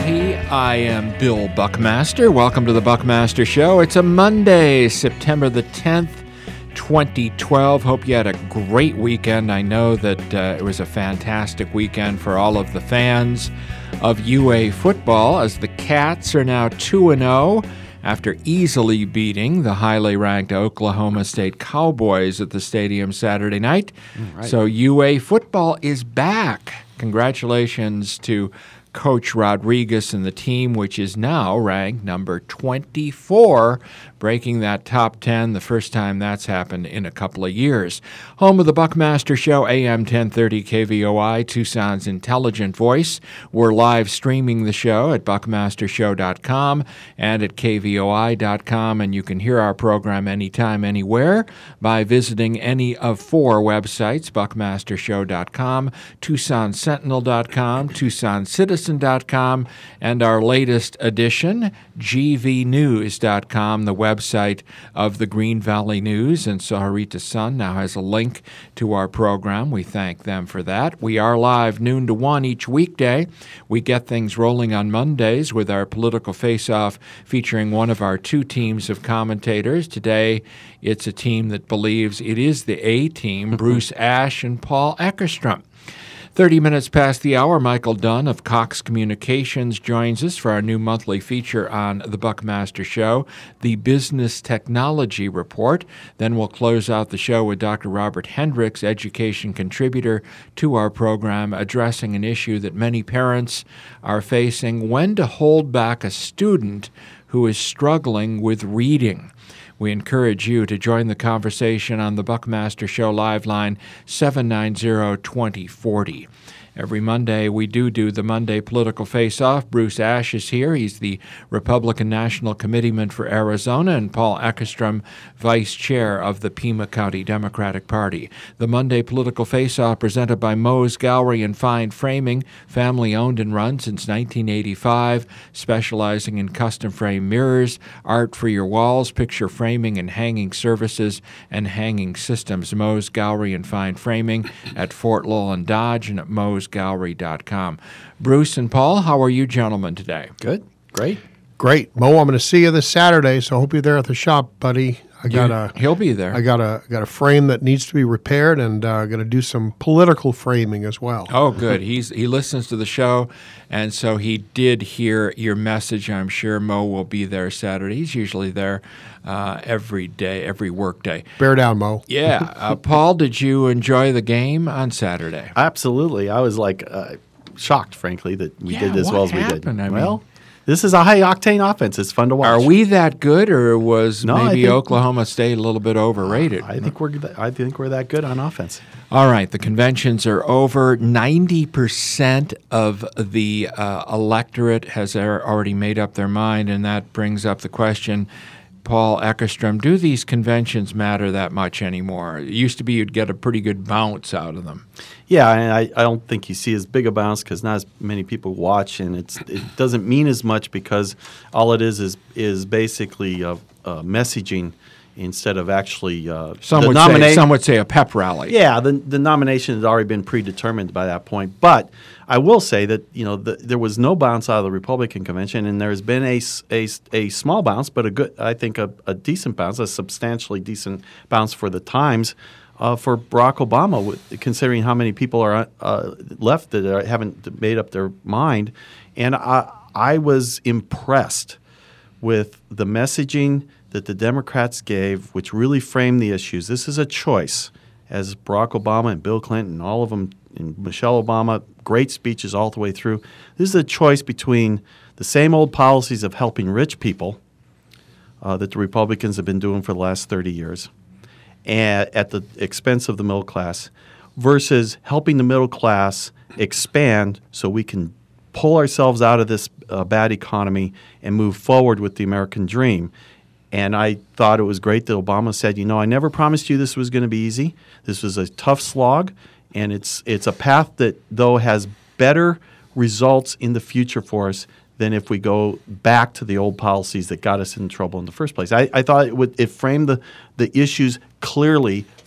Cincinnati. I am Bill Buckmaster. Welcome to the Buckmaster Show. It's a Monday, September the 10th, 2012. Hope you had a great weekend. I know that it was a fantastic weekend for all of the fans of UA football, as the Cats are now 2-0 after easily beating the highly ranked Oklahoma State Cowboys at the stadium Saturday night. Right. So UA football is back. Congratulations to Coach Rodriguez and the team, which is now ranked number 24, breaking that top 10, the first time that's happened in a couple of years. Home of the Buckmaster Show, AM 1030 KVOI, Tucson's intelligent voice. We're live streaming the show at buckmastershow.com and at kvoi.com, and you can hear our program anytime, anywhere by visiting any of four websites: buckmastershow.com, tucsonsentinel.com, tucsonCitizen.com, and our latest edition, gvnews.com, the website of the Green Valley News. And Saharita Sun now has a link to our program. We thank them for that. We are live noon to 1 each weekday. We get things rolling on Mondays with our political face-off featuring one of our two teams of commentators. Today, it's a team that believes it is the A team, Bruce Ash and Paul Eckerstrom. 30 minutes past the hour, Michael Dunn of Cox Communications joins us for our new monthly feature on the Buckmaster Show, the Business Technology Report. Then we'll close out the show with Dr. Robert Hendricks, education contributor to our program, addressing an issue that many parents are facing: when to hold back a student who is struggling with reading. We encourage you to join the conversation on the Buckmaster Show live line 790-2040. Every Monday, we do the Monday Political Face-Off. Bruce Ash is here. He's the Republican National Committeeman for Arizona, and Paul Eckerstrom, Vice Chair of the Pima County Democratic Party. The Monday Political Face-Off, presented by Moe's Gallery and Fine Framing, family-owned and run since 1985, specializing in custom-frame mirrors, art for your walls, picture framing and hanging services, and hanging systems. Moe's Gallery and Fine Framing at Fort Lowell and Dodge, and at moesgallery.com. Bruce and Paul, how are you gentlemen today? Good. Great. Great. Mo, I'm going to see you this Saturday, so I hope you're there at the shop, buddy. He'll be there. I got a frame that needs to be repaired, and going to do some political framing as well. Oh, good. He listens to the show, and so he did hear your message. I'm sure Mo will be there Saturday. He's usually there every day, every work day. Bear down, Mo. Yeah. Paul, did you enjoy the game on Saturday? Absolutely. I was shocked, frankly, that we did as well as we did. This is a high-octane offense. It's fun to watch. Are we that good, or was maybe Oklahoma State a little bit overrated? I think we're that good on offense. All right, the conventions are over. 90% of the electorate has already made up their mind, and that brings up the question, Paul Eckerstrom, do these conventions matter that much anymore? It used to be you'd get a pretty good bounce out of them. Yeah, and I don't think you see as big a bounce because not as many people watch, and it doesn't mean as much because all it is basically messaging instead of actually some would say a pep rally. Yeah, the nomination has already been predetermined by that point. But I will say that there was no bounce out of the Republican convention, and there has been a small bounce, but a decent bounce, a substantially decent bounce for the Times. For Barack Obama, considering how many people are left that haven't made up their mind. And I was impressed with the messaging that the Democrats gave, which really framed the issues. This is a choice, as Barack Obama and Bill Clinton and all of them, and Michelle Obama, great speeches all the way through. This is a choice between the same old policies of helping rich people that the Republicans have been doing for the last 30 years, at the expense of the middle class, versus helping the middle class expand so we can pull ourselves out of this bad economy and move forward with the American dream. And I thought it was great that Obama said, I never promised you this was going to be easy. This was a tough slog, and it's a path that, though, has better results in the future for us than if we go back to the old policies that got us in trouble in the first place. I thought it framed the issues clearly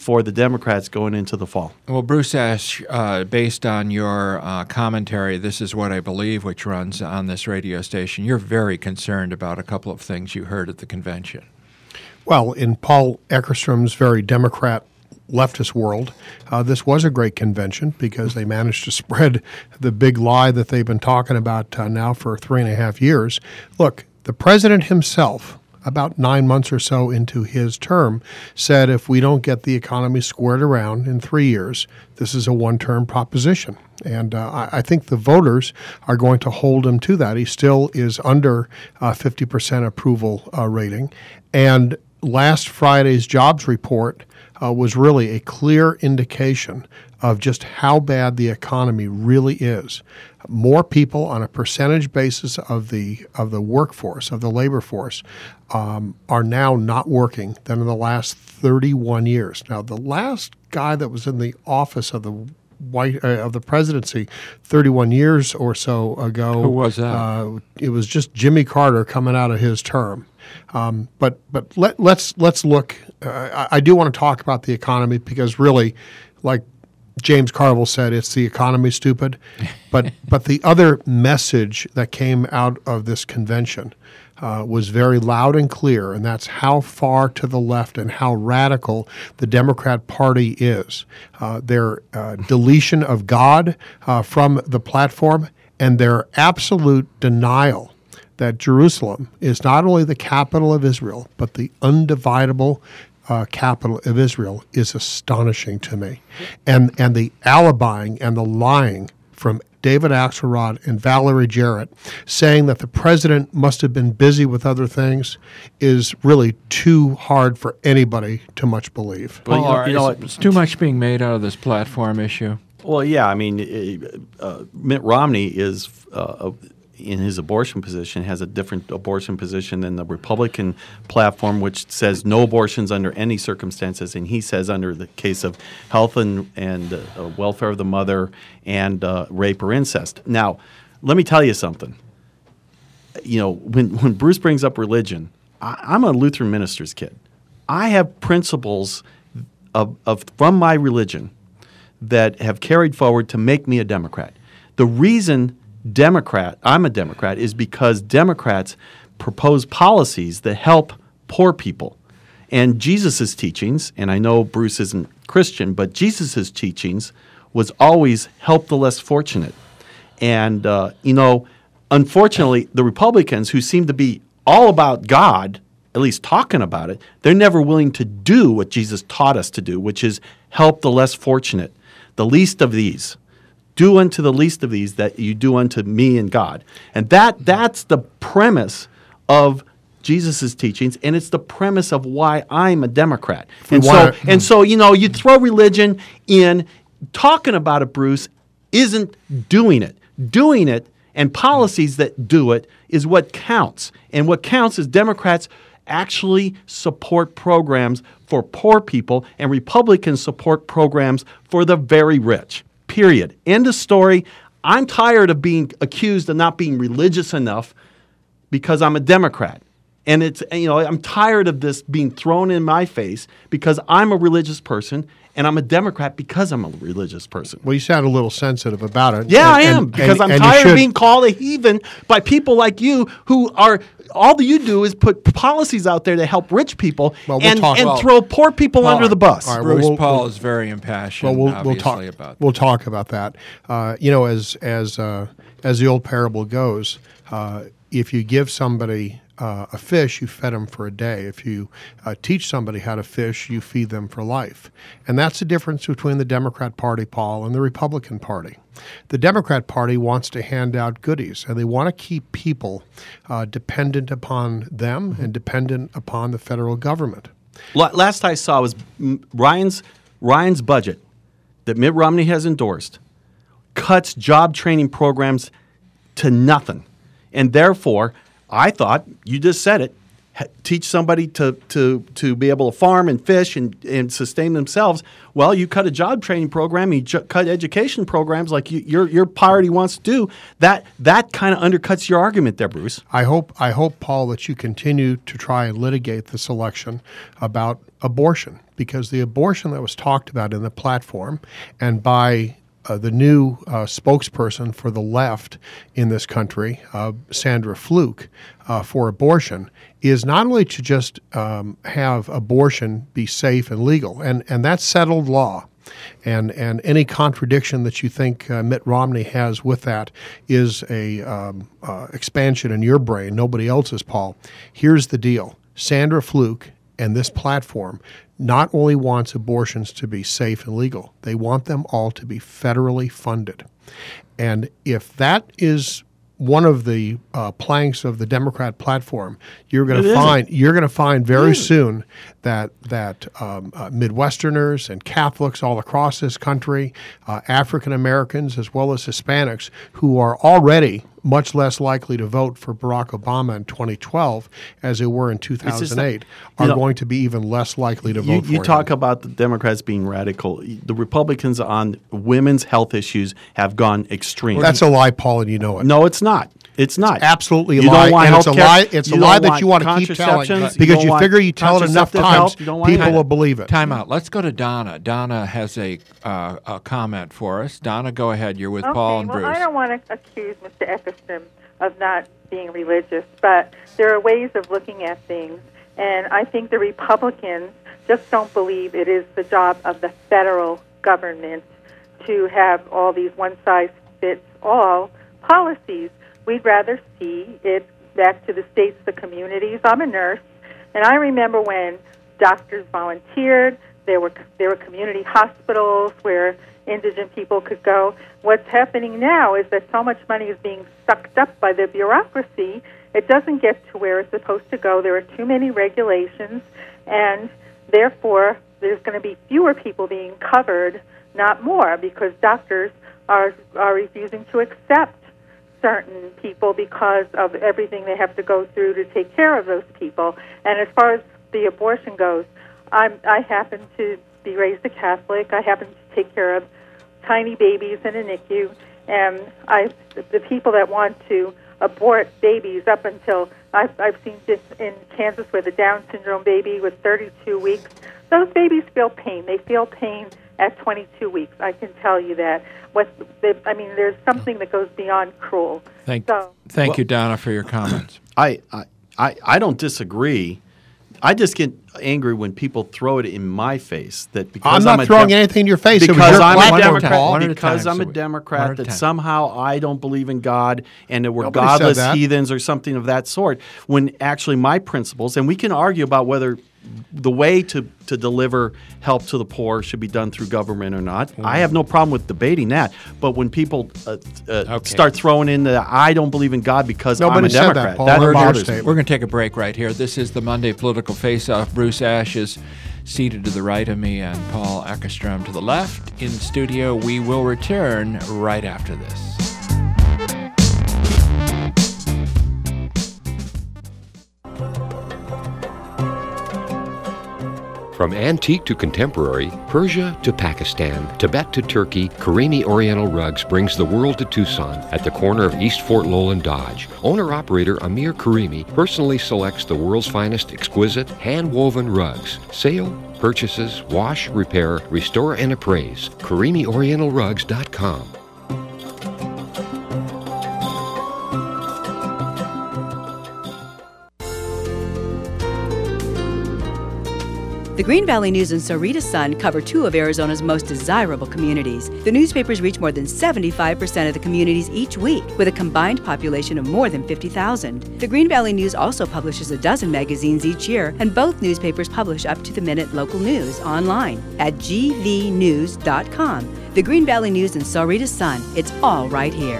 for the Democrats going into the fall. Well, Bruce Ash, based on your commentary, this is what I believe, which runs on this radio station. You're very concerned about a couple of things you heard at the convention. Well, in Paul Eckerstrom's very Democrat leftist world, this was a great convention because they managed to spread the big lie that they've been talking about now for 3.5 years. Look, the president himself, about 9 months or so into his term, said if we don't get the economy squared around in 3 years, this is a one-term proposition. And I think the voters are going to hold him to that. He still is under 50% approval rating. And last Friday's jobs report was really a clear indication of just how bad the economy really is. More people on a percentage basis of the workforce, of the labor force, are now not working than in the last 31 years. Now, the last guy that was in the office of the presidency 31 years or so ago. Who was that? It was just Jimmy Carter coming out of his term. But let's look. I do want to talk about the economy because really, like James Carville said, it's the economy, stupid. But the other message that came out of this convention was very loud and clear, and that's how far to the left and how radical the Democrat Party is. Their deletion of God from the platform and their absolute denial that Jerusalem is not only the capital of Israel, but the undividable capital of Israel is astonishing to me. And the alibying and the lying from David Axelrod and Valerie Jarrett saying that the president must have been busy with other things is really too hard for anybody to much believe. Well, it's too much being made out of this platform issue. Well, yeah, I mean, Mitt Romney is, in his abortion position, has a different abortion position than the Republican platform, which says no abortions under any circumstances, and he says under the case of health and welfare of the mother and rape or incest. Now, let me tell you something. You know, when Bruce brings up religion, I'm a Lutheran minister's kid. I have principles from my religion that have carried forward to make me a Democrat. The reason I'm a Democrat is because Democrats propose policies that help poor people. And Jesus' teachings, and I know Bruce isn't Christian, but Jesus' teachings was always help the less fortunate. And, unfortunately, the Republicans who seem to be all about God, at least talking about it, they're never willing to do what Jesus taught us to do, which is help the less fortunate, the least of these. Do unto the least of these that you do unto me and God. And that's the premise of Jesus' teachings, and it's the premise of why I'm a Democrat. And so, you throw religion in, talking about it, Bruce, isn't doing it. Doing it and policies that do it is what counts. And what counts is Democrats actually support programs for poor people, and Republicans support programs for the very rich. Period. End of story. I'm tired of being accused of not being religious enough because I'm a Democrat. And I'm tired of this being thrown in my face because I'm a religious person and I'm a Democrat because I'm a religious person. Well, you sound a little sensitive about it. Yeah, I am, because I'm tired of being called a heathen by people like you who are, all that you do is put policies out there that help rich people and throw poor people under the bus. Right, Bruce, Paul is very impassioned, obviously, about that. We'll talk about that. As the old parable goes, if you give somebody a fish, you fed them for a day. If you teach somebody how to fish, you feed them for life. And that's the difference between the Democrat Party, Paul, and the Republican Party. The Democrat Party wants to hand out goodies, and they want to keep people dependent upon them and dependent upon the federal government. Last I saw was Ryan's budget that Mitt Romney has endorsed cuts job training programs to nothing. And therefore, I thought, you just said it, teach somebody to be able to farm and fish and sustain themselves. Well, you cut a job training program, you cut education programs like your party wants to do. That kind of undercuts your argument there, Bruce. I hope, Paul, that you continue to try and litigate this election about abortion, because the abortion that was talked about in the platform and by the new spokesperson for the left in this country, Sandra Fluke, for abortion, is not only to just have abortion be safe and legal, and that's settled law. And any contradiction that you think Mitt Romney has with that is a expansion in your brain, nobody else's, Paul. Here's the deal. Sandra Fluke and this platform not only wants abortions to be safe and legal, they want them all to be federally funded. And if that is one of the planks of the Democrat platform, you're going to find very soon that Midwesterners and Catholics all across this country, African Americans as well as Hispanics, who are already much less likely to vote for Barack Obama in 2012 as they were in 2008, are going to be even less likely to vote for him. You talk about the Democrats being radical. The Republicans on women's health issues have gone extreme. That's a lie, Paul, and you know it. No, it's not. It's not. It's absolutely a you lie. Don't want and healthcare. It's a lie that you want to keep telling because you figure you tell it enough times, people will believe it. Time out. Let's go to Donna. Donna has a comment for us. Donna, go ahead. You're with Paul and Bruce. I don't want to accuse Mr. Eckerstrom of not being religious, but there are ways of looking at things, and I think the Republicans just don't believe it is the job of the federal government to have all these one-size-fits-all policies. We'd rather see it back to the states, the communities. I'm a nurse, and I remember when doctors volunteered. There were community hospitals where indigent people could go. What's happening now is that so much money is being sucked up by the bureaucracy, it doesn't get to where it's supposed to go. There are too many regulations, and therefore there's going to be fewer people being covered, not more, because doctors are refusing to accept certain people because of everything they have to go through to take care of those people. And as far as the abortion goes, I happen to be raised a Catholic. I happen to take care of tiny babies in a NICU, and the people that want to abort babies up until I've seen this in Kansas where the Down syndrome baby was 32 weeks. Those babies feel pain. They feel pain at 22 weeks. I can tell you that. There's something that goes beyond cruel. Thank you, Donna, for your comments. I don't disagree. I just get angry when people throw it in my face that because I'm not throwing anything in your face because I'm a Democrat. Democrat that somehow I don't believe in God and that we're godless heathens or something of that sort. When actually my principles, and we can argue about whether the way to deliver help to the poor should be done through government or not. I have no problem with debating that. But when people start throwing in the I don't believe in God because I'm a Democrat, that bothers me. We're going to take a break right here. This is the Monday Political Face-Off. Bruce Ash is seated to the right of me and Paul Eckerstrom to the left in studio. We will return right after this. From antique to contemporary, Persia to Pakistan, Tibet to Turkey, Karimi Oriental Rugs brings the world to Tucson at the corner of East Fort Lowell and Dodge. Owner-operator Amir Karimi personally selects the world's finest exquisite, hand-woven rugs. Sale, purchases, wash, repair, restore, and appraise. KarimiOrientalRugs.com. The Green Valley News and Sahuarita Sun cover two of Arizona's most desirable communities. The newspapers reach more than 75% of the communities each week, with a combined population of more than 50,000. The Green Valley News also publishes a dozen magazines each year, and both newspapers publish up-to-the-minute local news online at gvnews.com. The Green Valley News and Sahuarita Sun, it's all right here.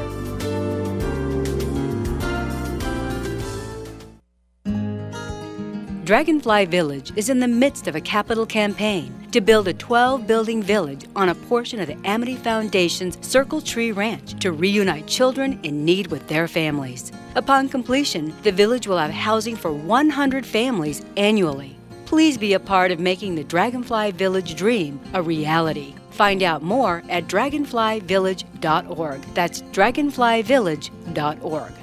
Dragonfly Village is in the midst of a capital campaign to build a 12-building village on a portion of the Amity Foundation's Circle Tree Ranch to reunite children in need with their families. Upon completion, the village will have housing for 100 families annually. Please be a part of making the Dragonfly Village dream a reality. Find out more at dragonflyvillage.org. That's dragonflyvillage.org.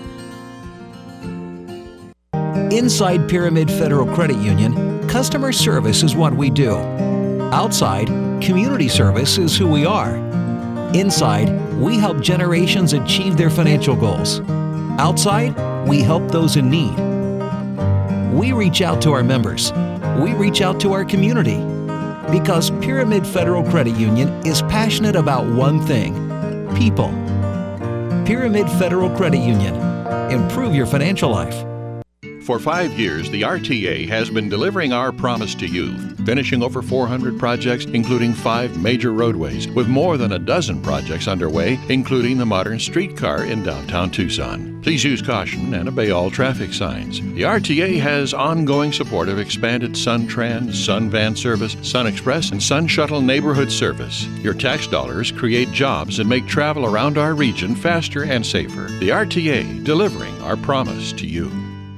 Inside Pyramid Federal Credit Union, customer service is what we do. Outside, community service is who we are. Inside, we help generations achieve their financial goals. Outside, we help those in need. We reach out to our members. We reach out to our community. Because Pyramid Federal Credit Union is passionate about one thing: people. Pyramid Federal Credit Union. Improve your financial life. For 5 years, the RTA has been delivering our promise to you, finishing over 400 projects, including 5 major roadways, with more than a dozen projects underway, including the modern streetcar in downtown Tucson. Please use caution and obey all traffic signs. The RTA has ongoing support of expanded SunTran, SunVan service, SunExpress, and SunShuttle neighborhood service. Your tax dollars create jobs and make travel around our region faster and safer. The RTA, delivering our promise to you.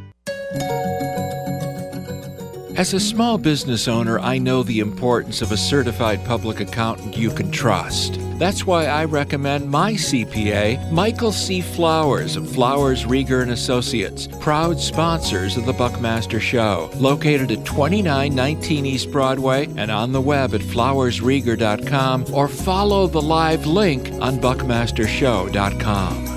As a small business owner, I know the importance of a certified public accountant you can trust. That's why I recommend my CPA, Michael C. Flowers of Flowers, Rieger & Associates, proud sponsors of the Buckmaster Show, located at 2919 East Broadway and on the web at flowersrieger.com, or follow the live link on buckmastershow.com.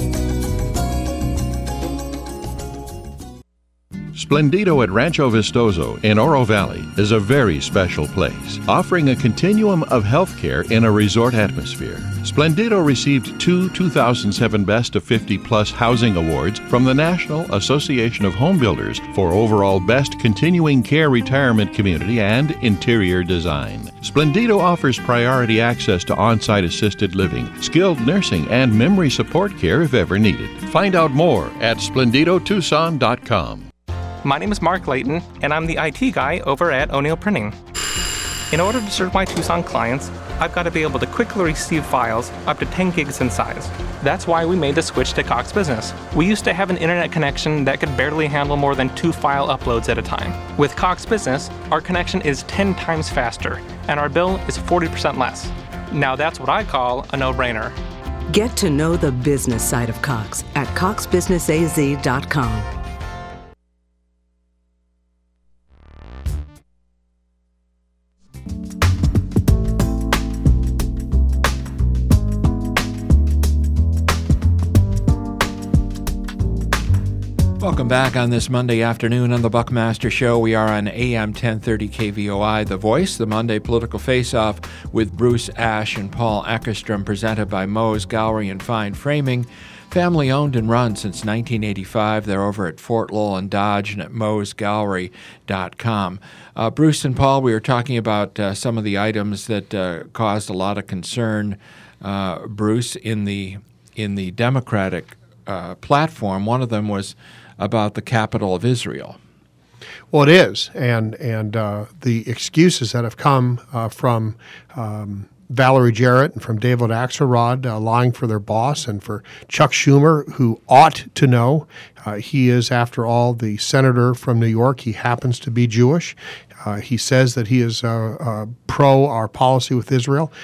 Splendido at Rancho Vistoso in Oro Valley is a very special place, offering a continuum of healthcare in a resort atmosphere. Splendido received 2 2007 Best of 50 Plus Housing Awards from the National Association of Home Builders for overall Best Continuing Care Retirement Community and Interior Design. Splendido offers priority access to on-site assisted living, skilled nursing, and memory support care if ever needed. Find out more at splendidotucson.com. My name is Mark Layton, and I'm the IT guy over at O'Neill Printing. In order to serve my Tucson clients, I've got to be able to quickly receive files up to 10 gigs in size. That's why we made the switch to Cox Business. We used to have an internet connection that could barely handle more than 2 file uploads at a time. With Cox Business, our connection is 10 times faster, and our bill is 40% less. Now that's what I call a no-brainer. Get to know the business side of Cox at coxbusinessaz.com. Welcome back on this Monday afternoon on the Buckmaster Show. We are on AM 1030 KVOI, The Voice, the Monday Political Face-Off with Bruce Ash and Paul Eckerstrom, presented by Moe's Gallery and Fine Framing. Family owned and run since 1985. They're over at Fort Lowell and Dodge and at moesgallery.com. Bruce and Paul, we were talking about some of the items that caused a lot of concern, Bruce, in the Democratic platform. One of them was about the capital of Israel. Well, it is, and the excuses that have come from Valerie Jarrett and from David Axelrod lying for their boss, and for Chuck Schumer, who ought to know. He is, after all, the senator from New York. He happens to be Jewish. He says that he is pro our policy with Israel.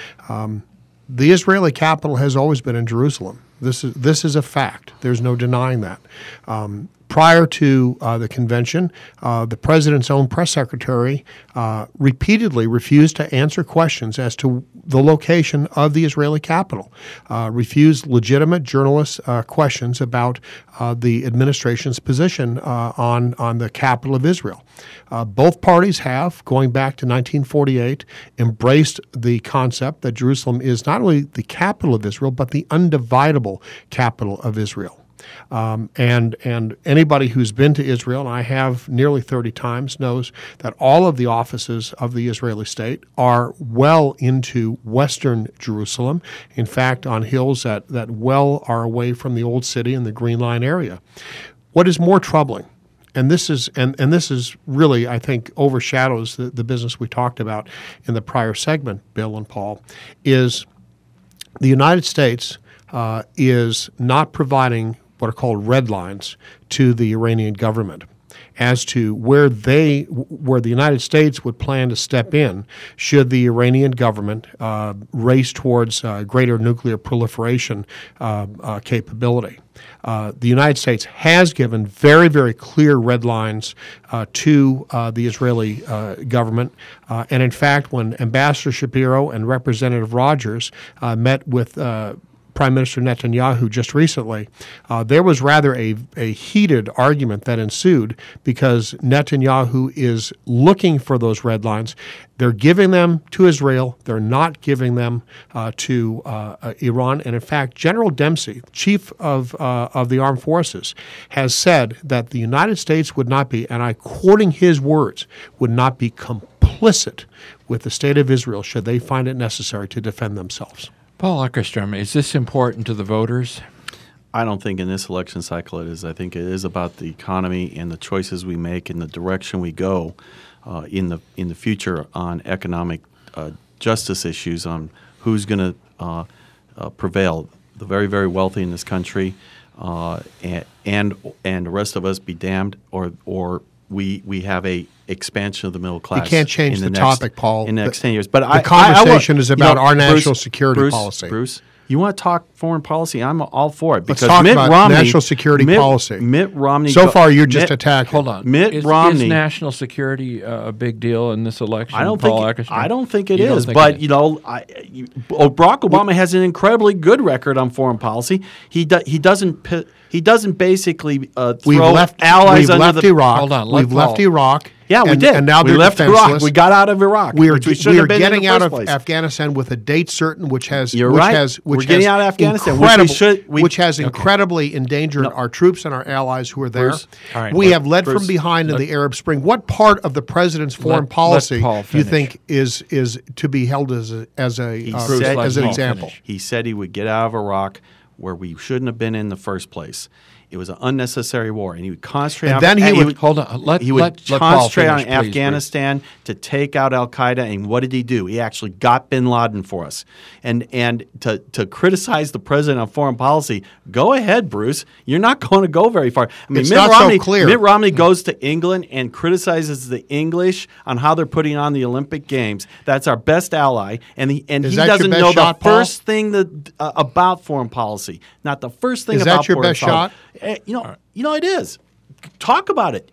The Israeli capital has always been in Jerusalem. This is a fact. There's no denying that. Prior to the convention, the president's own press secretary repeatedly refused to answer questions as to the location of the Israeli capital, refused legitimate journalist questions about the administration's position on the capital of Israel. Both parties have, going back to 1948, embraced the concept that Jerusalem is not only the capital of Israel, but the undividable capital of Israel. And anybody who's been to Israel, and I have nearly 30 times, knows that all of the offices of the Israeli state are well into western Jerusalem. In fact, on hills that well are away from the Old City and the Green Line area. What is more troubling and this is really, I think, overshadows the business we talked about in the prior segment, Bill and Paul, is the United States is not providing what are called red lines to the Iranian government as to where the United States would plan to step in should the Iranian government race towards greater nuclear proliferation capability. The United States has given very, very clear red lines to the Israeli government. And in fact, when Ambassador Shapiro and Representative Rogers met with Prime Minister Netanyahu just recently, there was rather a heated argument that ensued because Netanyahu is looking for those red lines. They're giving them to Israel. They're not giving them to Iran. And in fact, General Dempsey, chief of the armed forces, has said that the United States would not be, and I'm quoting his words, would not be complicit with the state of Israel should they find it necessary to defend themselves. Paul Eckerstrom, is this important to the voters? I don't think in this election cycle it is. I think it is about the economy and the choices we make and the direction we go in the future on economic justice issues, on who's going to prevail. The very, very wealthy in this country, and the rest of us be damned, or we have a expansion of the middle class. You can't change the topic, Paul. In the next 10 years. But the conversation is about our national security policy. Bruce, you want to talk foreign policy? I'm all for it. Let's talk about national security policy. Mitt Romney. So far, you're just attacking. Hold on. Mitt Romney. Is national security a big deal in this election? I don't Paul think. Eckerstrom? I don't think it is. But Barack Obama has an incredibly good record on foreign policy. He doesn't basically throw allies under the Iraq. Hold on. We've left Iraq. Yeah, we did. And now we left Iraq. We got out of Iraq. We are getting out of Afghanistan with a date certain, which has getting out of Afghanistan, which has incredibly endangered our troops and our allies who are there. We have led from behind in the Arab Spring. What part of the president's foreign policy do you think is to be held as an example? He said he would get out of Iraq, where we shouldn't have been in the first place. It was an unnecessary war, and he would concentrate. And then he would concentrate on Afghanistan to take out Al Qaeda. And what did he do? He actually got Bin Laden for us. And to criticize the president on foreign policy, go ahead, Bruce. You're not going to go very far. I mean, Mitt Romney goes to England and criticizes the English on how they're putting on the Olympic Games. That's our best ally, and he doesn't know the first thing about foreign policy. Not the first thing about foreign policy. Is that your best shot? You know it is. Talk about it.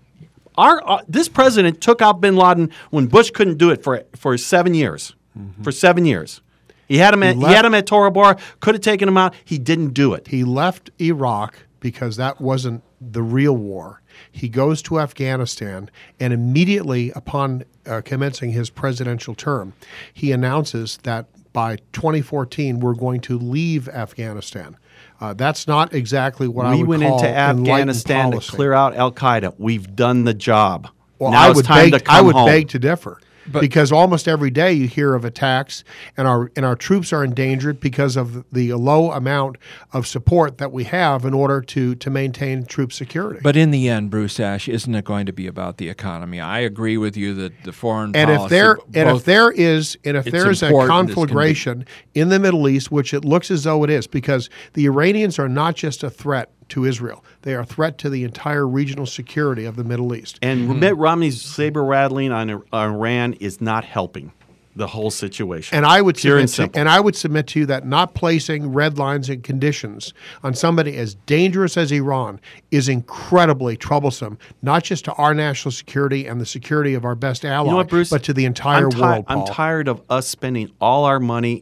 This president took out Bin Laden when Bush couldn't do it for 7 years. Mm-hmm. For 7 years, he had him at Tora Bora. Could have taken him out. He didn't do it. He left Iraq because that wasn't the real war. He goes to Afghanistan, and immediately upon commencing his presidential term, he announces that by 2014 we're going to leave Afghanistan. That's not exactly what I would call We went into Afghanistan to clear out Al Qaeda. We've done the job. Well, now I would beg to differ. Because almost every day you hear of attacks, and our troops are endangered because of the low amount of support that we have in order to maintain troop security. But in the end, Bruce Ash, isn't it going to be about the economy? I agree with you that the foreign policy. If there is a conflagration in the Middle East, which it looks as though it is, because the Iranians are not just a threat to Israel. They are a threat to the entire regional security of the Middle East. And Mitt Romney's saber-rattling on Iran is not helping the whole situation. And I would submit to you that not placing red lines and conditions on somebody as dangerous as Iran is incredibly troublesome, not just to our national security and the security of our best ally, Bruce, but to the entire world. I'm tired of us spending all our money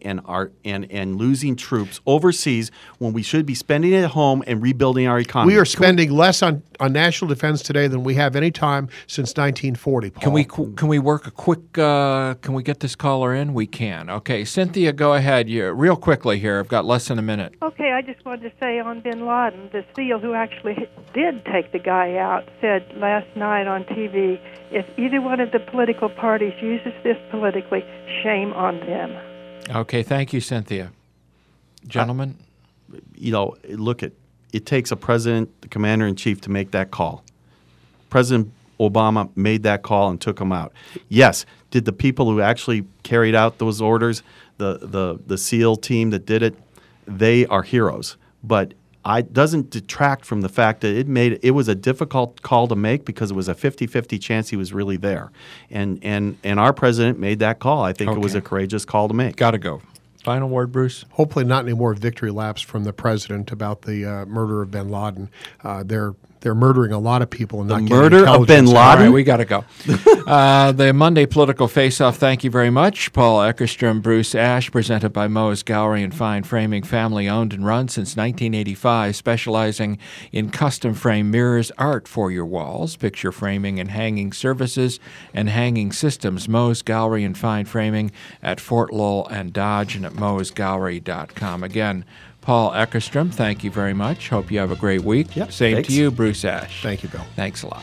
and losing troops overseas when we should be spending it at home and rebuilding our economy. We are spending less on national defense today than we have any time since 1940, Paul. Can we work a quick can we get this caller in? We can. Okay, Cynthia, go ahead. Real quickly here. I've got less than a minute. Okay, I just wanted to say on Bin Laden, the SEAL who actually did take the guy out said last night on TV, if either one of the political parties uses this politically, shame on them. Okay, thank you, Cynthia. Gentlemen? Look, it takes a president, the commander-in-chief, to make that call. President Obama made that call and took them out. Yes, did the people who actually carried out those orders, the SEAL team that did it, they are heroes. But it doesn't detract from the fact that it was a difficult call to make because it was a 50-50 chance he was really there. And our president made that call. I think it was a courageous call to make. Got to go. Final word, Bruce? Hopefully not any more victory laps from the president about the murder of bin Laden. They're murdering a lot of people and not getting murder of bin Laden? All right, we got to go. The Monday Political Face-Off, thank you very much. Paul Eckerstrom, Bruce Ash, presented by Moe's Gallery and Fine Framing, family-owned and run since 1985, specializing in custom frame mirrors, art for your walls, picture framing and hanging services, and hanging systems. Moe's Gallery and Fine Framing at Fort Lowell and Dodge and at moesgallery.com. Again, Paul Eckerstrom, thank you very much. Hope you have a great week. Yep, Same thanks. to you, Bruce Ash. Thank you, Bill. Thanks a lot.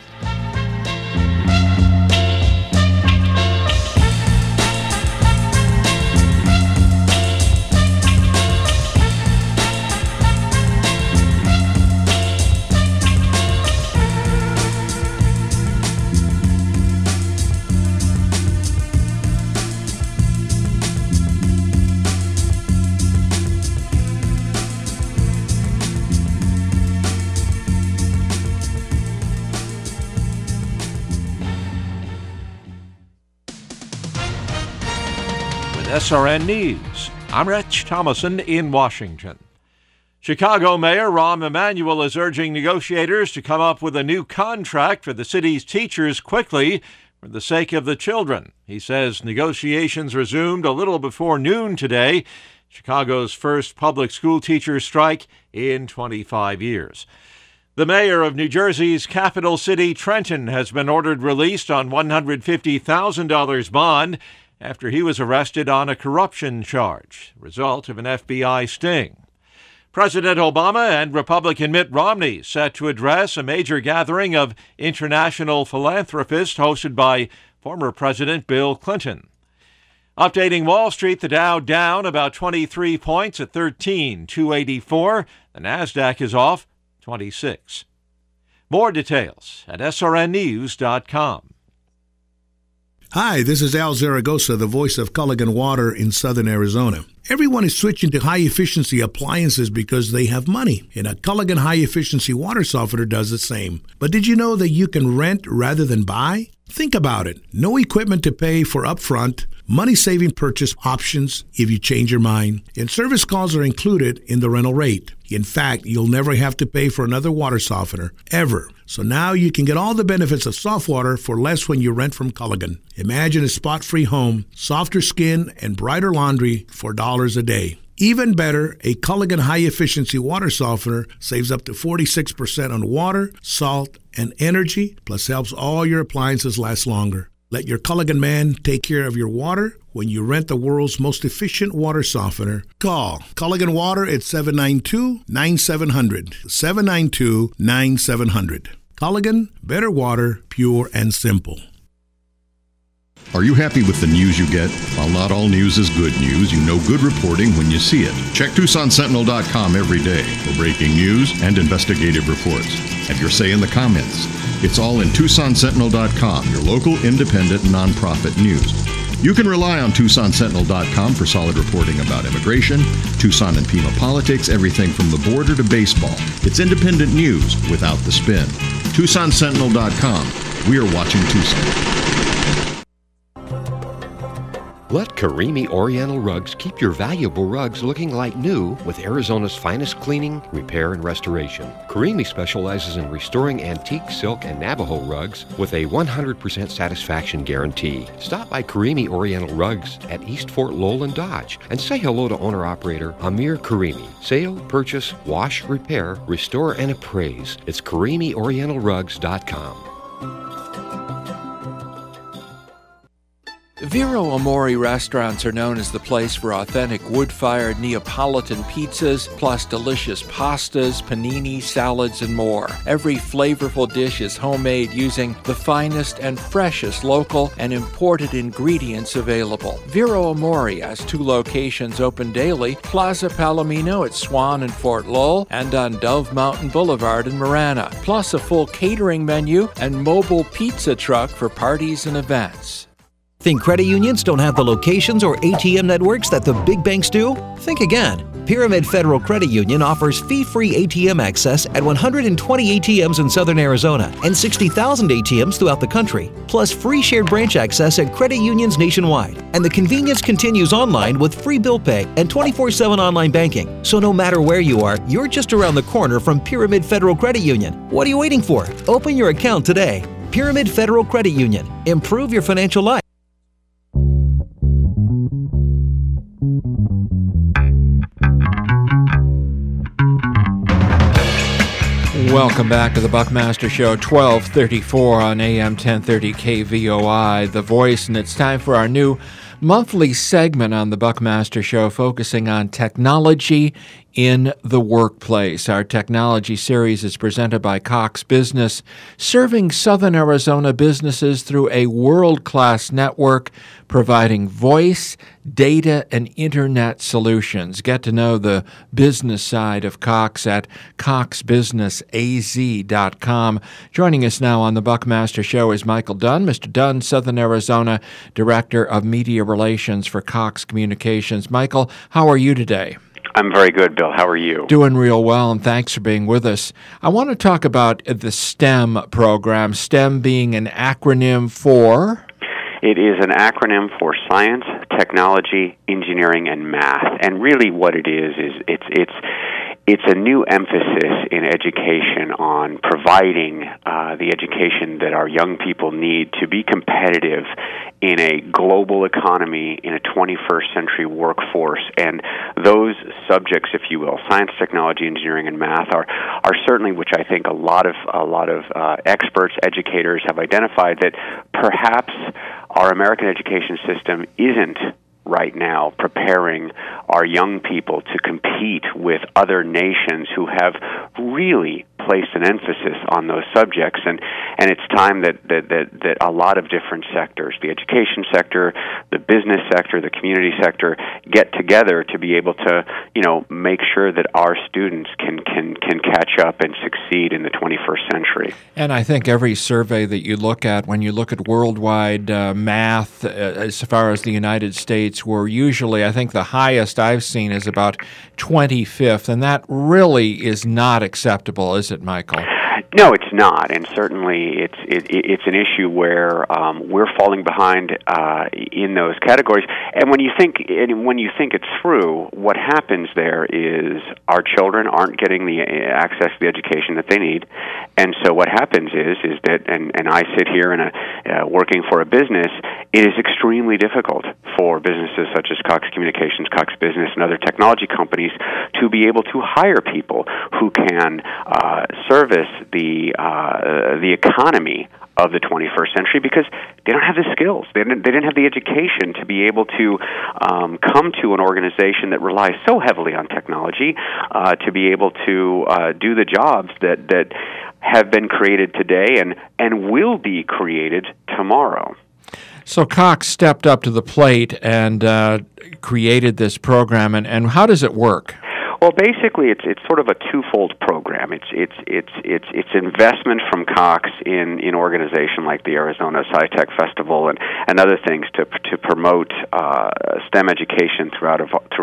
SRN News. I'm Rich Thomason in Washington. Chicago Mayor Rahm Emanuel is urging negotiators to come up with a new contract for the city's teachers quickly for the sake of the children. He says negotiations resumed a little before noon today, Chicago's first public school teacher strike in 25 years. The mayor of New Jersey's capital city, Trenton, has been ordered released on $150,000 bond after he was arrested on a corruption charge, result of an FBI sting. President Obama and Republican Mitt Romney set to address a major gathering of international philanthropists hosted by former President Bill Clinton. Updating Wall Street, the Dow down about 23 points at 13,284. The Nasdaq is off 26. More details at srnnews.com. Hi, this is Al Zaragoza, the voice of Culligan Water in southern Arizona. Everyone is switching to high-efficiency appliances because they have money, and a Culligan high-efficiency water softener does the same. But did you know that you can rent rather than buy? Think about it. No equipment to pay for upfront, money-saving purchase options if you change your mind, and service calls are included in the rental rate. In fact, you'll never have to pay for another water softener, ever. So now you can get all the benefits of soft water for less when you rent from Culligan. Imagine a spot-free home, softer skin, and brighter laundry for $1 a day. Even better, a Culligan high-efficiency water softener saves up to 46% on water, salt, and energy, plus helps all your appliances last longer. Let your Culligan man take care of your water when you rent the world's most efficient water softener. Call Culligan Water at 792-9700. 792-9700. Culligan, better water, pure and simple. Are you happy with the news you get? While not all news is good news, you know good reporting when you see it. Check TucsonSentinel.com every day for breaking news and investigative reports. Have your say in the comments. It's all in TucsonSentinel.com, your local independent nonprofit news. You can rely on TucsonSentinel.com for solid reporting about immigration, Tucson and Pima politics, everything from the border to baseball. It's independent news without the spin. TucsonSentinel.com. We are watching Tucson. Let Karimi Oriental Rugs keep your valuable rugs looking like new with Arizona's finest cleaning, repair, and restoration. Karimi specializes in restoring antique silk and Navajo rugs with a 100% satisfaction guarantee. Stop by Karimi Oriental Rugs at East Fort Lowell and Dodge and say hello to owner-operator Amir Karimi. Sale, purchase, wash, repair, restore, and appraise. It's KarimiOrientalRugs.com. Vero Amore restaurants are known as the place for authentic wood-fired Neapolitan pizzas, plus delicious pastas, panini, salads, and more. Every flavorful dish is homemade using the finest and freshest local and imported ingredients available. Vero Amore has 2 locations open daily, Plaza Palomino at Swan and Fort Lowell, and on Dove Mountain Boulevard in Marana, plus a full catering menu and mobile pizza truck for parties and events. Think credit unions don't have the locations or ATM networks that the big banks do? Think again. Pyramid Federal Credit Union offers fee-free ATM access at 120 ATMs in Southern Arizona and 60,000 ATMs throughout the country, plus free shared branch access at credit unions nationwide. And the convenience continues online with free bill pay and 24/7 online banking. So no matter where you are, you're just around the corner from Pyramid Federal Credit Union. What are you waiting for? Open your account today. Pyramid Federal Credit Union. Improve your financial life. Welcome back to the Buckmaster Show, 1234 on AM 1030 KVOI, The Voice, and it's time for our new monthly segment on the Buckmaster Show focusing on technology in the workplace. Our technology series is presented by Cox Business, serving Southern Arizona businesses through a world-class network providing voice, data, and internet solutions. Get to know the business side of Cox at coxbusinessaz.com. Joining us now on the Buckmaster Show is Michael Dunn. Mr. Dunn, Southern Arizona Director of Media Relations for Cox Communications. Michael, how are you today? I'm very good, Bill. How are you? Doing real well, and thanks for being with us. I want to talk about the STEM program, STEM being an acronym for? It is an acronym for Science, Technology, Engineering, and Math. And really what it is it's a new emphasis in education on providing the education that our young people need to be competitive in a global economy, in a 21st century workforce. And those subjects, if you will, science, technology, engineering, and math, are certainly, which I think a lot of experts, educators have identified, that perhaps our American education system isn't right now preparing our young people to compete with other nations who have really placed an emphasis on those subjects, and it's time that a lot of different sectors, the education sector, the business sector, the community sector, get together to be able to, make sure that our students can catch up and succeed in the 21st century. And I think every survey that you look at, when you look at worldwide math, as far as the United States, we're usually, I think the highest I've seen is about 25th, and that really is not acceptable, is it, Michael? No, it's not, and certainly it's an issue where we're falling behind in those categories. And when you think it through, what happens there is our children aren't getting the access to the education that they need, and so what happens is that, and I sit here in working for a business, it is extremely difficult for businesses such as Cox Communications, Cox Business, and other technology companies to be able to hire people who can service the economy of the 21st century, because they don't have the skills. They didn't have the education to be able to come to an organization that relies so heavily on technology to be able to do the jobs that have been created today and will be created tomorrow. So Cox stepped up to the plate and created this program, and how does it work? Well, basically, it's sort of a twofold program. It's investment from Cox in organization like the Arizona Sci-Tech Festival and other things to promote STEM education throughout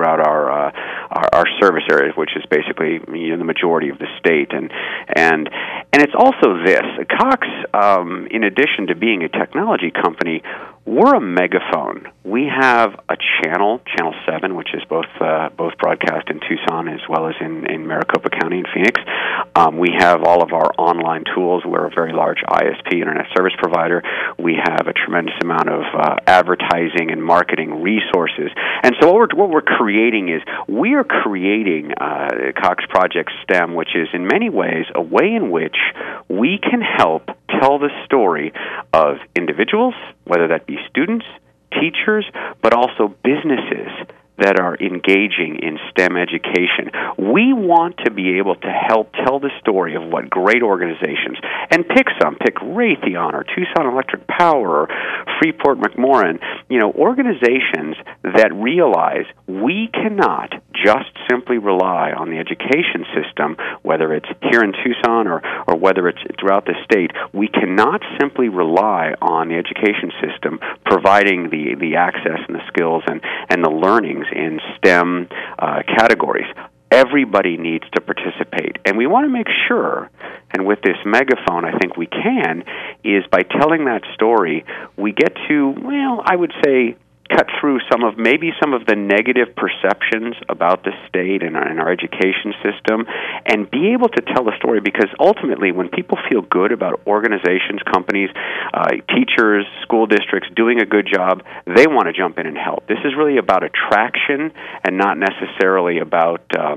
our service area, which is basically the majority of the state. And it's also this: Cox, in addition to being a technology company, we're a megaphone. We have a channel 7, which is both broadcast in Tucson as well as in Maricopa County in Phoenix. We have all of our online tools. We're a very large ISP, internet service provider. We have a tremendous amount of advertising and marketing resources. And so what we're creating is we are creating Cox Project STEM, which is in many ways a way in which we can help tell the story of individuals, whether that be students, teachers, but also businesses that are engaging in STEM education. We want to be able to help tell the story of what great organizations, and pick Raytheon or Tucson Electric Power or Freeport-McMoRan, organizations that realize we cannot just simply rely on the education system, whether it's here in Tucson or whether it's throughout the state. We cannot simply rely on the education system providing the access and the skills and the learnings in STEM categories. Everybody needs to participate. And we want to make sure, and with this megaphone I think we can, is by telling that story, we get to, I would say, cut through some of the negative perceptions about the state and our education system, and be able to tell the story, because ultimately when people feel good about organizations, companies, teachers, school districts doing a good job, they want to jump in and help. This is really about attraction and not necessarily about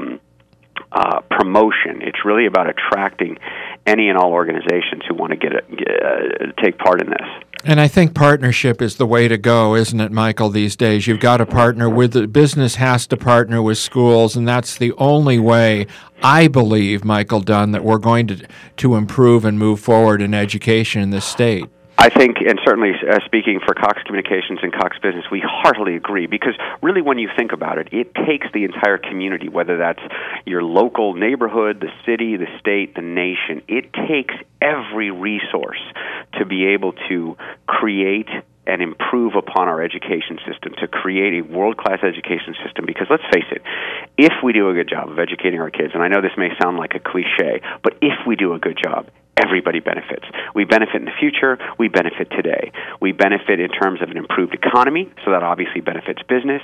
promotion. It's really about attracting any and all organizations who want to take part in this. And I think partnership is the way to go, isn't it, Michael, these days? You've got to partner with the business, has to partner with schools, and that's the only way, I believe, Michael Dunn, that we're going to improve and move forward in education in this state. I think, and certainly speaking for Cox Communications and Cox Business, we heartily agree, because really when you think about it, it takes the entire community, whether that's your local neighborhood, the city, the state, the nation. It takes every resource to be able to create and improve upon our education system, to create a world-class education system, because let's face it, if we do a good job of educating our kids, and I know this may sound like a cliche, but if we do a good job, everybody benefits. We benefit in the future. We benefit today. We benefit in terms of an improved economy, so that obviously benefits business.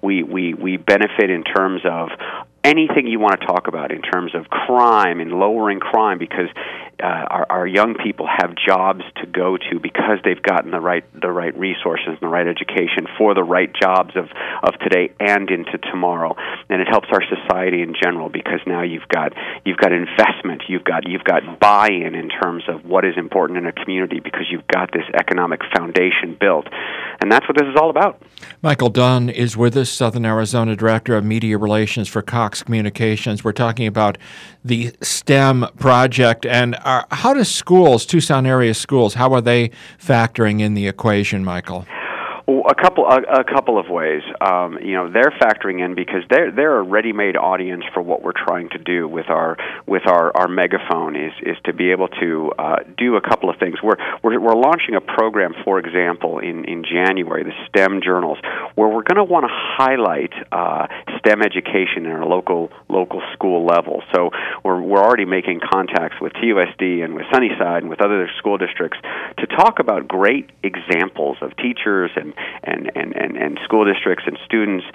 We benefit in terms of anything you want to talk about in terms of crime and lowering crime, because our young people have jobs to go to because they've gotten the right resources and the right education for the right jobs of today and into tomorrow. And it helps our society in general, because now you've got investment, you've got buy-in in terms of what is important in a community, because you've got this economic foundation built. And that's what this is all about. Michael Dunn is with us, Southern Arizona Director of Media Relations for Cox Communications. We're talking about the STEM project, and how does schools, Tucson area schools, how are they factoring in the equation, Michael? Well, a couple of ways. They're factoring in because they're a ready-made audience for what we're trying to do with our megaphone is to be able to do a couple of things. We're launching a program, for example, in January, the STEM Journals, where we're going to want to highlight STEM education in our local school level. So we're already making contacts with TUSD and with Sunnyside and with other school districts to talk about great examples of teachers and school districts and students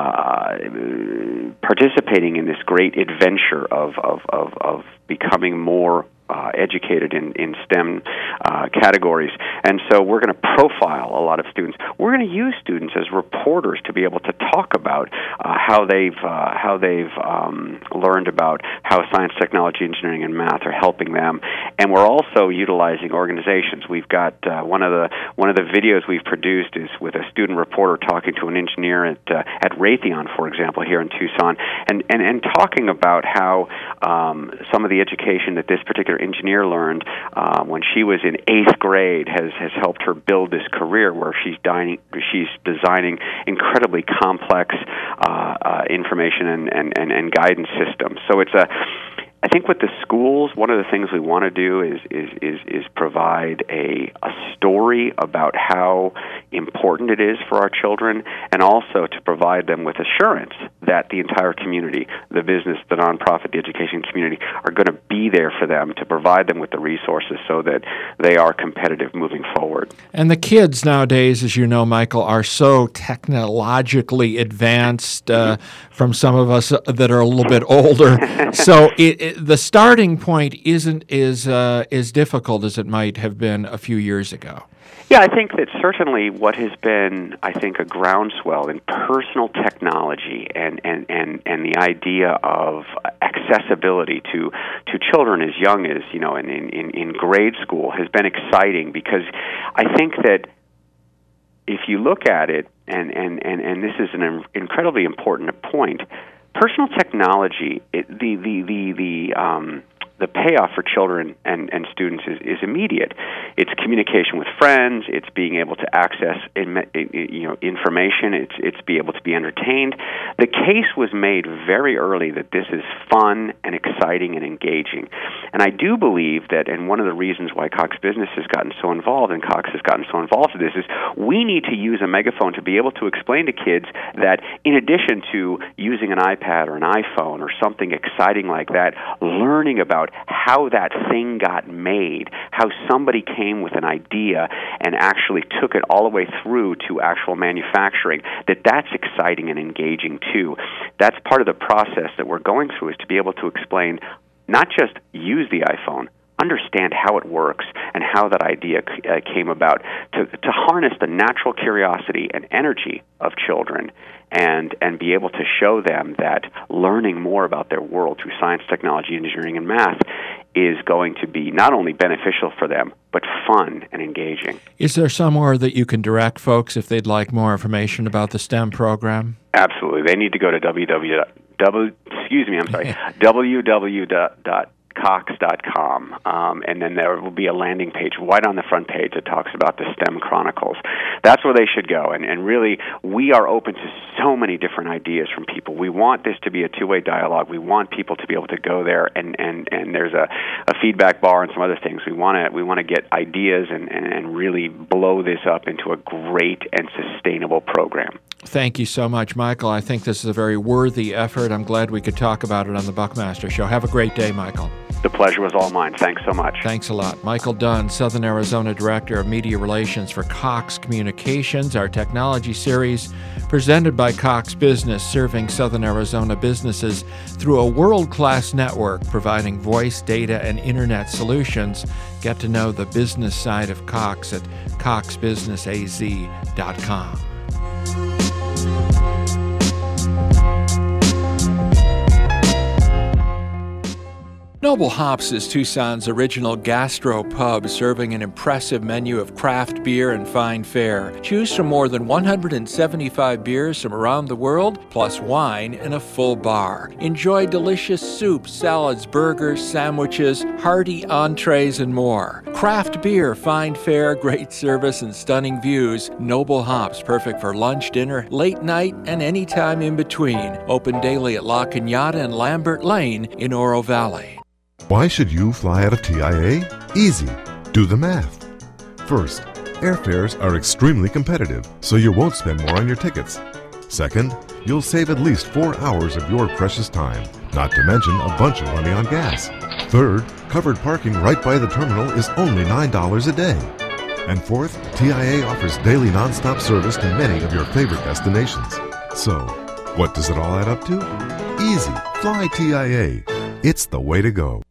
participating in this great adventure of becoming more educated in STEM categories. And so we're going to profile a lot of students. We're going to use students as reporters to be able to talk about how they've learned about how science, technology, engineering, and math are helping them. And we're also utilizing organizations. We've got one of the videos we've produced is with a student reporter talking to an engineer at Raytheon, for example, here in Tucson, and talking about how some of the education that this particular engineer learned when she was in 8th grade has helped her build this career where she's designing incredibly complex information and guidance systems. So I think with the schools, one of the things we want to do is provide a story about how important it is for our children, and also to provide them with assurance that the entire community, the business, the nonprofit, the education community, are going to be there for them to provide them with the resources so that they are competitive moving forward. And the kids nowadays, as you know, Michael, are so technologically advanced from some of us that are a little bit older. So the starting point isn't as difficult as it might have been a few years ago. Yeah, I think that certainly what has been, I think, a groundswell in personal technology and the idea of accessibility to children as young as, in grade school has been exciting, because I think that if you look at it, and this is an incredibly important point, personal technology, the payoff for children and students is immediate. It's communication with friends. It's being able to access information. It's be able to be entertained. The case was made very early that this is fun and exciting and engaging. And I do believe that, and one of the reasons why Cox Business has gotten so involved, and Cox has gotten so involved with this, is we need to use a megaphone to be able to explain to kids that in addition to using an iPad or an iPhone or something exciting like that, learning about how that thing got made, how somebody came with an idea and actually took it all the way through to actual manufacturing, that's exciting and engaging too. That's part of the process that we're going through, is to be able to explain, not just use the iPhone, understand how it works and how that idea came about, to harness the natural curiosity and energy of children and be able to show them that learning more about their world through science, technology, engineering, and math is going to be not only beneficial for them, but fun and engaging. Is there somewhere that you can direct folks if they'd like more information about the STEM program? Absolutely. They need to go to www.cox.com, and then there will be a landing page right on the front page that talks about the STEM Chronicles. That's where they should go, and really, we are open to so many different ideas from people. We want this to be a two-way dialogue. We want people to be able to go there, and there's a feedback bar and some other things. We want to get ideas and really blow this up into a great and sustainable program. Thank you so much, Michael. I think this is a very worthy effort. I'm glad we could talk about it on the Buckmaster Show. Have a great day, Michael. The pleasure was all mine. Thanks so much. Thanks a lot. Michael Dunn, Southern Arizona Director of Media Relations for Cox Communications, our technology series presented by Cox Business, serving Southern Arizona businesses through a world-class network providing voice, data, and internet solutions. Get to know the business side of Cox at coxbusinessaz.com. Noble Hops is Tucson's original gastro pub, serving an impressive menu of craft beer and fine fare. Choose from more than 175 beers from around the world, plus wine and a full bar. Enjoy delicious soups, salads, burgers, sandwiches, hearty entrees, and more. Craft beer, fine fare, great service, and stunning views. Noble Hops, perfect for lunch, dinner, late night, and any time in between. Open daily at La Cañada and Lambert Lane in Oro Valley. Why should you fly out of TIA? Easy. Do the math. First, airfares are extremely competitive, so you won't spend more on your tickets. Second, you'll save at least 4 hours of your precious time, not to mention a bunch of money on gas. Third, covered parking right by the terminal is only $9 a day. And fourth, TIA offers daily nonstop service to many of your favorite destinations. So, what does it all add up to? Easy. Fly TIA. It's the way to go.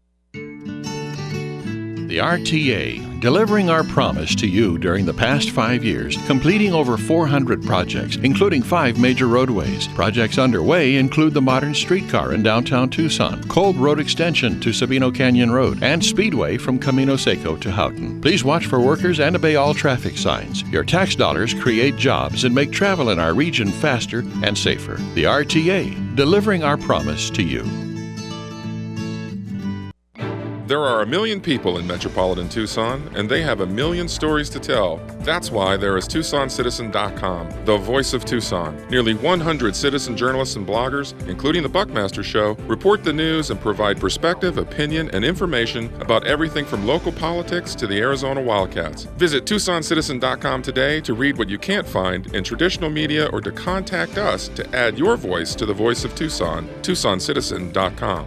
The RTA, delivering our promise to you during the past 5 years, completing over 400 projects, including 5 major roadways. Projects underway include the modern streetcar in downtown Tucson, Cold Road Extension to Sabino Canyon Road, and Speedway from Camino Seco to Houghton. Please watch for workers and obey all traffic signs. Your tax dollars create jobs and make travel in our region faster and safer. The RTA, delivering our promise to you. There are 1 million people in metropolitan Tucson, and they have 1 million stories to tell. That's why there is TucsonCitizen.com, the voice of Tucson. Nearly 100 citizen journalists and bloggers, including the Buckmaster Show, report the news and provide perspective, opinion, and information about everything from local politics to the Arizona Wildcats. Visit TucsonCitizen.com today to read what you can't find in traditional media or to contact us to add your voice to the voice of Tucson. TucsonCitizen.com.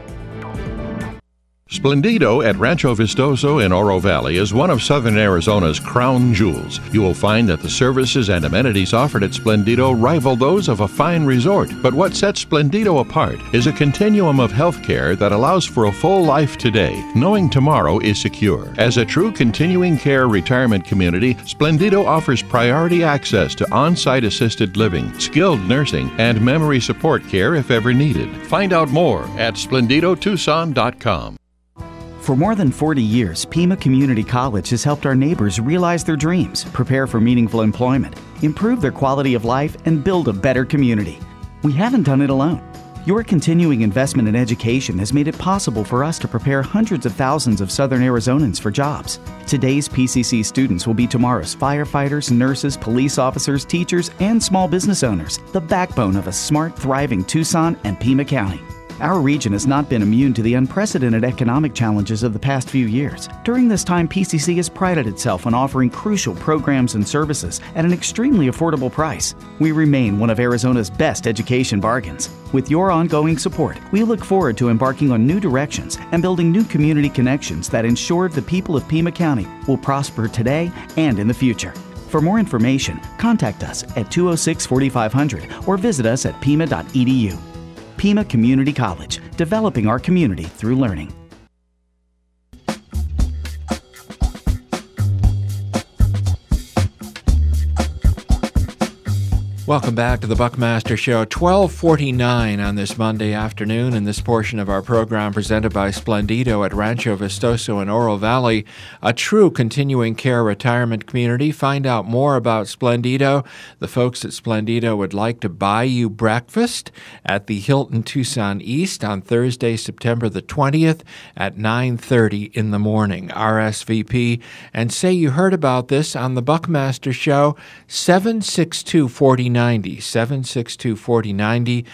Splendido at Rancho Vistoso in Oro Valley is one of Southern Arizona's crown jewels. You will find that the services and amenities offered at Splendido rival those of a fine resort. But what sets Splendido apart is a continuum of health care that allows for a full life today, knowing tomorrow is secure. As a true continuing care retirement community, Splendido offers priority access to on-site assisted living, skilled nursing, and memory support care if ever needed. Find out more at SplendidoTucson.com. For more than 40 years, Pima Community College has helped our neighbors realize their dreams, prepare for meaningful employment, improve their quality of life, and build a better community. We haven't done it alone. Your continuing investment in education has made it possible for us to prepare hundreds of thousands of Southern Arizonans for jobs. Today's PCC students will be tomorrow's firefighters, nurses, police officers, teachers, and small business owners, the backbone of a smart, thriving Tucson and Pima County. Our region has not been immune to the unprecedented economic challenges of the past few years. During this time, PCC has prided itself on offering crucial programs and services at an extremely affordable price. We remain one of Arizona's best education bargains. With your ongoing support, we look forward to embarking on new directions and building new community connections that ensure the people of Pima County will prosper today and in the future. For more information, contact us at 206-4500 or visit us at pima.edu. Pima Community College, developing our community through learning. Welcome back to the Buckmaster Show. 12:49 on this Monday afternoon, and this portion of our program presented by Splendido at Rancho Vistoso in Oro Valley, a true continuing care retirement community. Find out more about Splendido. The folks at Splendido would like to buy you breakfast at the Hilton Tucson East on Thursday, September the 20th at 9:30 in the morning. RSVP and say you heard about this on the Buckmaster Show. 762-4090, 762-4090,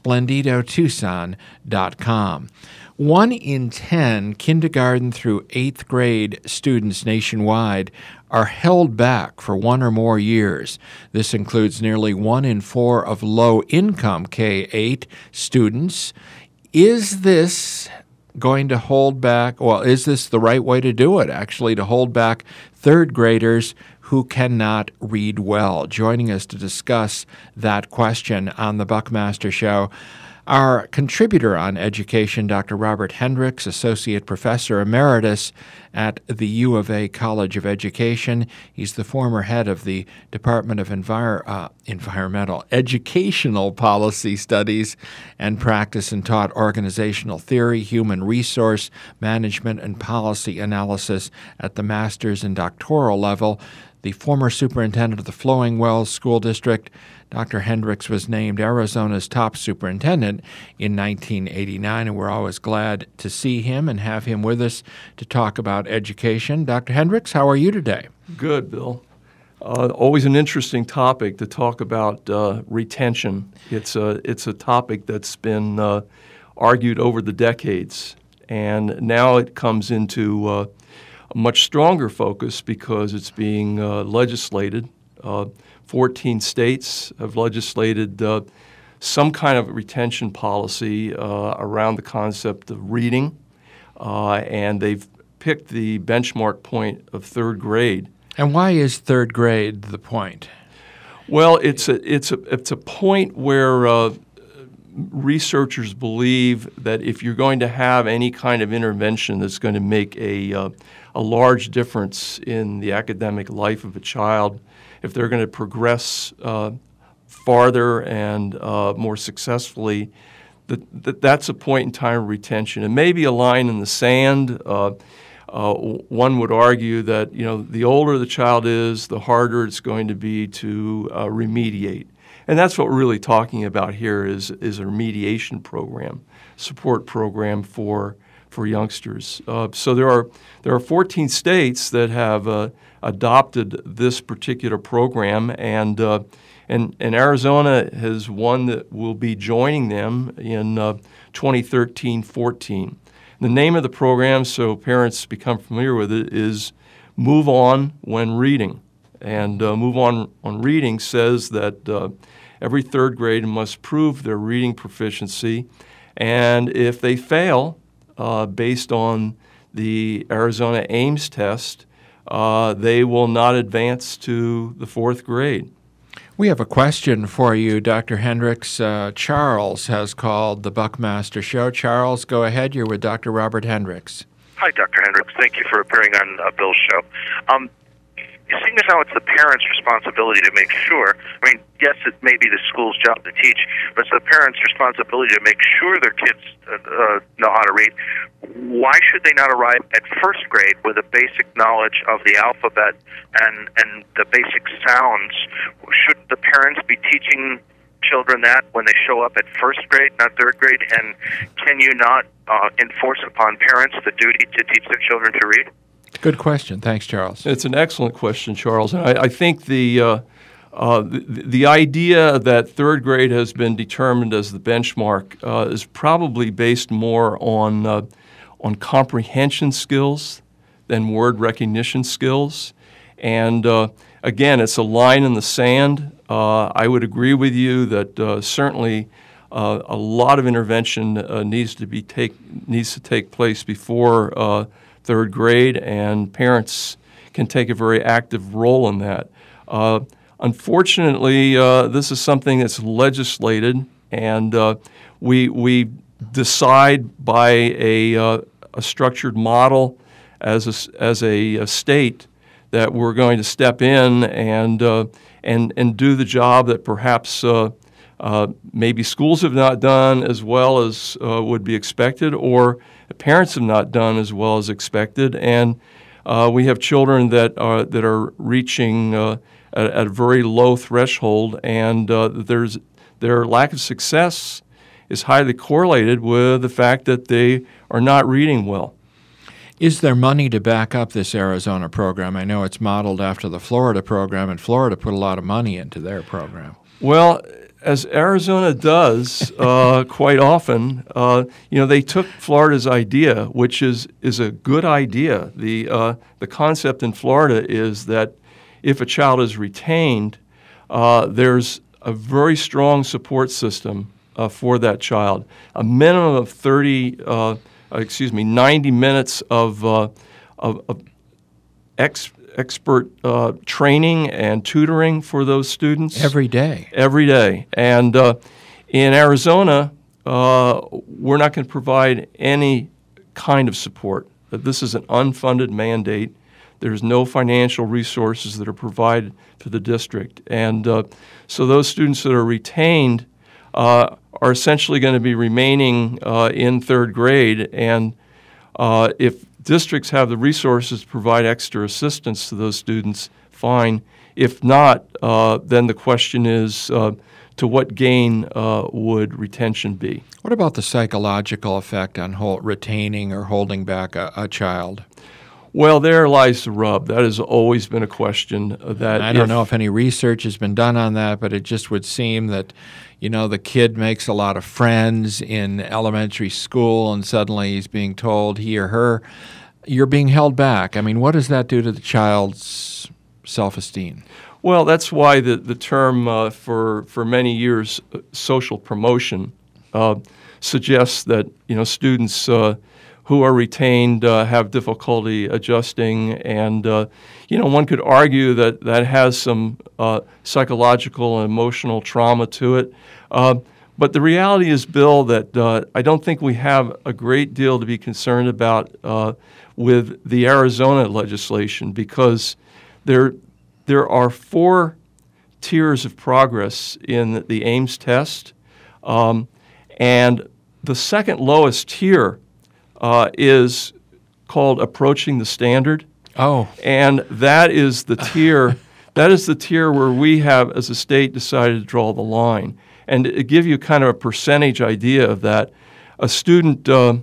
SplendidoTucson.com. 1 in 10 kindergarten through 8th grade students nationwide are held back for 1 or more years. This includes nearly 1 in 4 of low-income K-8 students. Is this going to hold back, well, is this the right way to do it, actually, to hold back 3rd graders who cannot read well? Joining us to discuss that question on the Buckmaster Show, our contributor on education, Dr. Robert Hendricks, Associate Professor Emeritus at the U of A College of Education. He's the former head of the Department of Environmental Educational Policy Studies and Practice, and taught organizational theory, human resource management, and policy analysis at the master's and doctoral level. The former superintendent of the Flowing Wells School District, Dr. Hendricks was named Arizona's top superintendent in 1989, and we're always glad to see him and have him with us to talk about education. Dr. Hendricks, how are you today? Good, Bill. Always an interesting topic to talk about retention. It's a topic that's been argued over the decades, and now it comes into a much stronger focus because it's being legislated. 14 states have legislated some kind of retention policy around the concept of reading, and they've picked the benchmark point of 3rd grade. And why is 3rd grade the point? Well, it's a point where researchers believe that if you're going to have any kind of intervention that's going to make a large difference in the academic life of a child, if they're going to progress farther and more successfully, that's a point in time of retention. It may be a line in the sand. One would argue that the older the child is, the harder it's going to be to remediate. And that's what we're really talking about here is a remediation program, support program for youngsters. So there are 14 states that have adopted this particular program, and Arizona has one that will be joining them in 2013-14. The name of the program, so parents become familiar with it, is Move On When Reading. And Move On Reading says that every 3rd grade must prove their reading proficiency, and if they fail, based on the Arizona Ames test, they will not advance to the 4th grade. We have a question for you, Dr. Hendricks. Charles has called the Buckmaster Show. Charles, go ahead. You're with Dr. Robert Hendricks. Hi, Dr. Hendricks. Thank you for appearing on Bill's show. seeing as how it's the parents' responsibility to make sure, I mean, yes, it may be the school's job to teach, but it's the parents' responsibility to make sure their kids know how to read. Why should they not arrive at first grade with a basic knowledge of the alphabet and the basic sounds? Should the parents be teaching children that when they show up at first grade, not third grade? And can you not enforce upon parents the duty to teach their children to read? Good question. Thanks, Charles. It's an excellent question, Charles. And I think the idea that third grade has been determined as the benchmark is probably based more on comprehension skills than word recognition skills. And again, it's a line in the sand. I would agree with you that certainly a lot of intervention needs to take place before third grade, and parents can take a very active role in that. Unfortunately, this is something that's legislated, and we decide by a structured model as a state that we're going to step in and do the job that perhaps maybe schools have not done as well as would be expected, or parents have not done as well as expected, and we have children that are reaching at a very low threshold, and their lack of success is highly correlated with the fact that they are not reading well. Is there money to back up this Arizona program? I know it's modeled after the Florida program, and Florida put a lot of money into their program. Well, as Arizona does quite often, they took Florida's idea, which is a good idea. The concept in Florida is that if a child is retained, there's a very strong support system for that child. A minimum of 90 minutes of expert training and tutoring for those students. Every day. Every day. And in Arizona, we're not going to provide any kind of support. This is an unfunded mandate. There's no financial resources that are provided for the district. And so those students that are retained are essentially going to be remaining in third grade. And if districts have the resources to provide extra assistance to those students, fine. If not, then the question is to what gain would retention be? What about the psychological effect on retaining or holding back a child? Well, there lies the rub. That has always been a question. That I don't know if any research has been done on that, but it just would seem that, the kid makes a lot of friends in elementary school, and suddenly he's being told, he or her, you're being held back. I mean, what does that do to the child's self-esteem? Well, that's why the term for many years, social promotion, suggests that students who are retained have difficulty adjusting, and one could argue that has some psychological and emotional trauma to it. But the reality is, Bill, that I don't think we have a great deal to be concerned about with the Arizona legislation, because there are 4 tiers of progress in the Ames test, and the second lowest tier is called approaching the standard. Oh. And that is the tier where we have, as a state, decided to draw the line. And to give you kind of a percentage idea of that, a student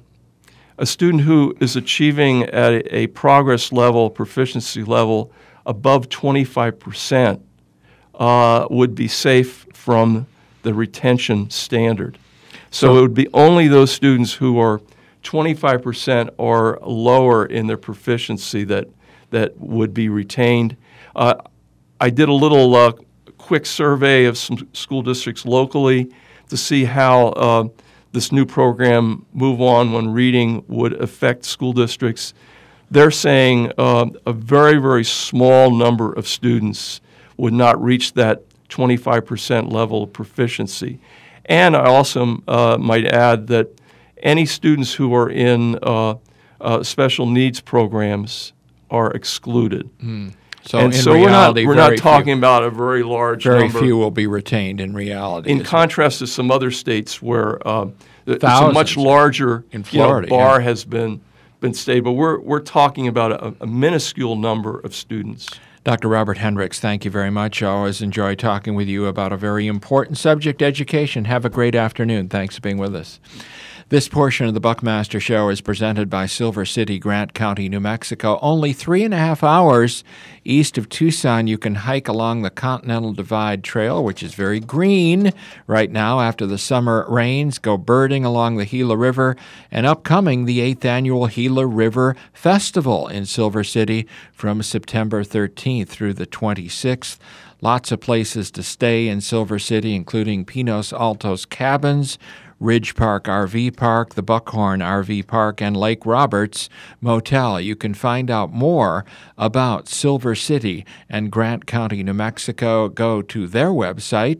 who is achieving at a progress level, proficiency level above 25% would be safe from the retention standard. So it would be only those students who are 25% or lower in their proficiency that would be retained. I did a little quick survey of some school districts locally to see how this new program, Move On When Reading, would affect school districts. They're saying a very, very small number of students would not reach that 25% level of proficiency. And I also might add that any students who are in special needs programs are excluded. So and in so reality, we're not talking about a very large very number. few will be retained in reality. In contrast to some other states where it's a Thousands. much larger In Florida, bar yeah. has been stayed, but we're talking about a minuscule number of students. Dr. Robert Hendricks, thank you very much. I always enjoy talking with you about a very important subject, education. Have a great afternoon. Thanks for being with us. This portion of the Buckmaster Show is presented by Silver City, Grant County, New Mexico. Only 3.5 hours east of Tucson, you can hike along the Continental Divide Trail, which is very green right now after the summer rains. Go birding along the Gila River, and upcoming the 8th Annual Gila River Festival in Silver City from September 13th through the 26th. Lots of places to stay in Silver City, including Pinos Altos Cabins, Ridge Park RV Park, the Buckhorn RV Park, and Lake Roberts Motel. You can find out more about Silver City and Grant County, New Mexico. Go to their website,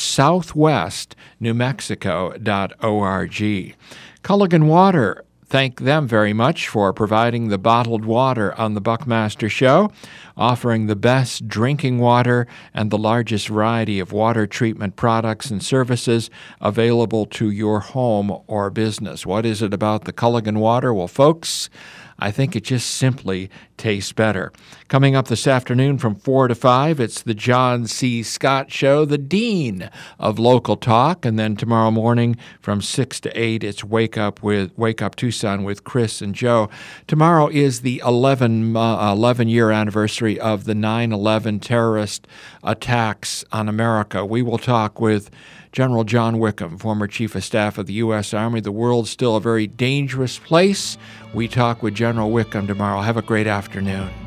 southwestnewmexico.org. Culligan Water, thank them very much for providing the bottled water on the Buckmaster Show, offering the best drinking water and the largest variety of water treatment products and services available to your home or business. What is it about the Culligan water? Well, folks, I think it just simply tastes better. Coming up this afternoon from 4 to 5, it's the John C. Scott Show, the dean of local talk. And then tomorrow morning from 6 to 8, it's Wake Up Tucson with Chris and Joe. Tomorrow is the 11-year anniversary of the 9/11 terrorist attacks on America. We will talk with General John Wickham, former Chief of Staff of the U.S. Army. The world's still a very dangerous place. We talk with General Wickham tomorrow. Have a great afternoon.